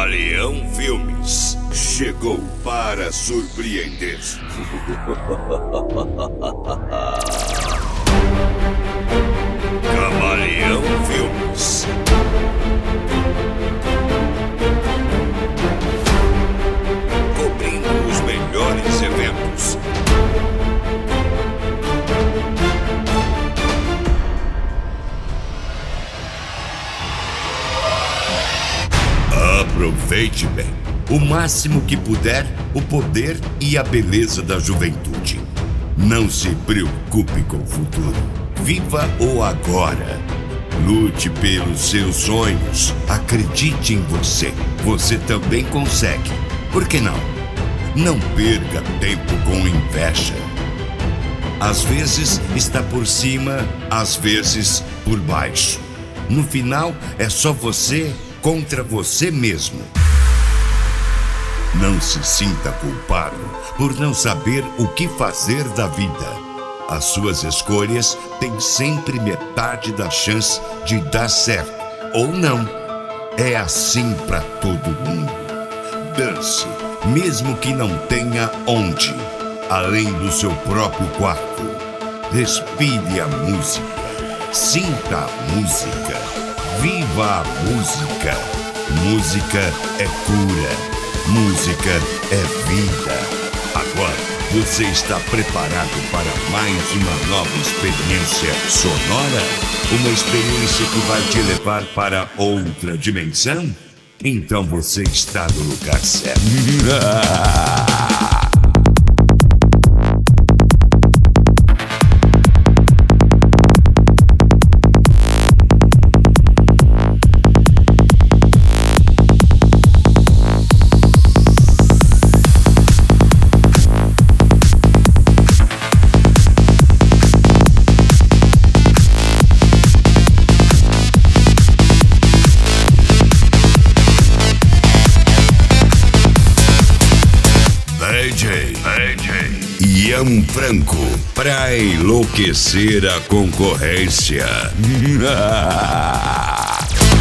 Camaleão Filmes chegou para surpreender. Camaleão Filmes. Cobrindo os melhores eventos. Aproveite bem, o máximo que puder, o poder e a beleza da juventude. Não se preocupe com o futuro. Viva o agora. Lute pelos seus sonhos. Acredite em você. Você também consegue. Por que não? Não perca tempo com inveja. Às vezes está por cima, às vezes por baixo. No final, é só você contra você mesmo. Não se sinta culpado por não saber o que fazer da vida. As suas escolhas têm sempre metade da chance de dar certo ou não. É assim para todo mundo. Dance, mesmo que não tenha onde, além do seu próprio quarto. Respire a música. Sinta a música. Viva a música. Música é cura. Música é vida. Agora você está preparado para mais uma nova experiência sonora? Uma experiência que vai te levar para outra dimensão? Então você está no lugar certo. Ian Franco, pra enlouquecer a concorrência.